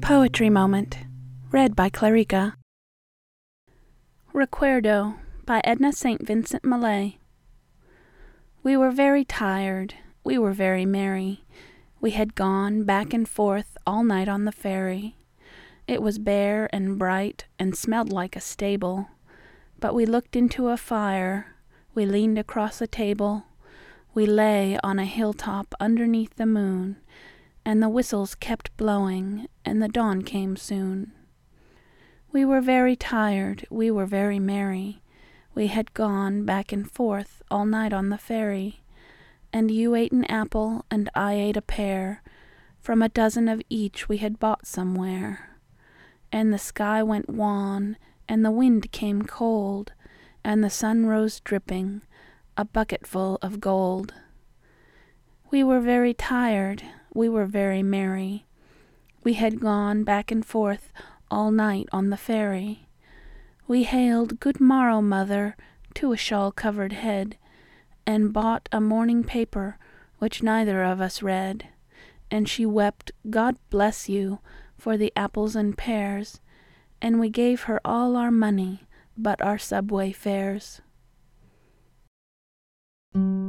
Poetry Moment, read by Clarica. Recuerdo by Edna St. Vincent Millay. We were very tired, we were very merry. We had gone back and forth all night on the ferry. It was bare and bright and smelled like a stable. But we looked into a fire, we leaned across a table. We lay on a hilltop underneath the moon, and the whistles kept blowing, and the dawn came soon. We were very tired, we were very merry. We had gone back and forth all night on the ferry. And you ate an apple, and I ate a pear, from a dozen of each we had bought somewhere. And the sky went wan, and the wind came cold, and the sun rose dripping, a bucketful of gold. We were very tired, we were very merry. We had gone back and forth all night on the ferry. We hailed "Good morrow, mother," to a shawl-covered head, and bought a morning paper which neither of us read. And she wept "God bless you" for the apples and pears, and we gave her all our money but our subway fares.